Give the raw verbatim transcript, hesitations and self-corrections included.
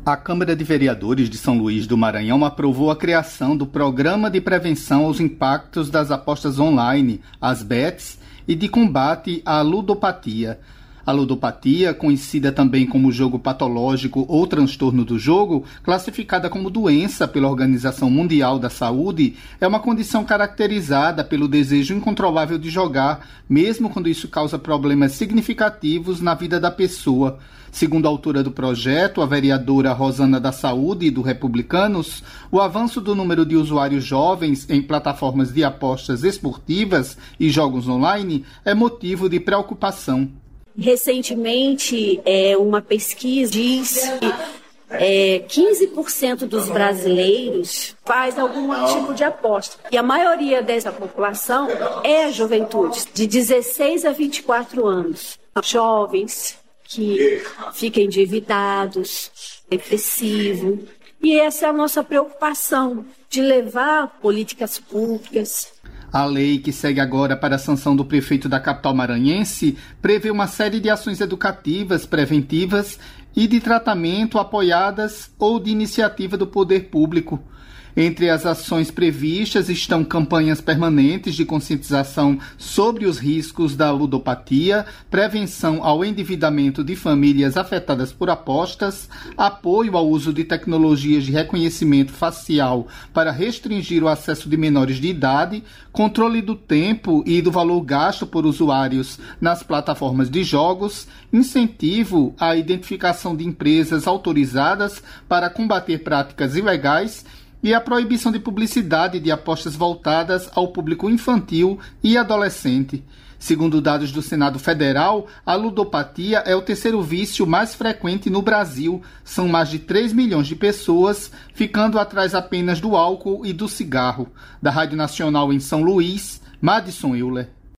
A Câmara de Vereadores de São Luís do Maranhão aprovou a criação do Programa de Prevenção aos Impactos das Apostas Online, as bets, e de combate à ludopatia. A ludopatia, conhecida também como jogo patológico ou transtorno do jogo, classificada como doença pela Organização Mundial da Saúde, é uma condição caracterizada pelo desejo incontrolável de jogar, mesmo quando isso causa problemas significativos na vida da pessoa. Segundo a autora do projeto, a vereadora Rosana da Saúde, do Republicanos, o avanço do número de usuários jovens em plataformas de apostas esportivas e jogos online é motivo de preocupação. Recentemente, é, uma pesquisa diz que é, quinze por cento dos brasileiros faz algum tipo de aposta. E a maioria dessa população é a juventude, de dezesseis a vinte e quatro anos. Jovens que ficam endividados, depressivos. E essa é a nossa preocupação, de levar políticas públicas. A lei, que segue agora para a sanção do prefeito da capital maranhense, prevê uma série de ações educativas, preventivas e de tratamento apoiadas ou de iniciativa do poder público. Entre as ações previstas estão campanhas permanentes de conscientização sobre os riscos da ludopatia, prevenção ao endividamento de famílias afetadas por apostas, apoio ao uso de tecnologias de reconhecimento facial para restringir o acesso de menores de idade, controle do tempo e do valor gasto por usuários nas plataformas de jogos, incentivo à identificação de empresas autorizadas para combater práticas ilegais e a proibição de publicidade de apostas voltadas ao público infantil e adolescente. Segundo dados do Senado Federal, a ludopatia é o terceiro vício mais frequente no Brasil. São mais de três milhões de pessoas, ficando atrás apenas do álcool e do cigarro. Da Rádio Nacional em São Luís, Madison Euler.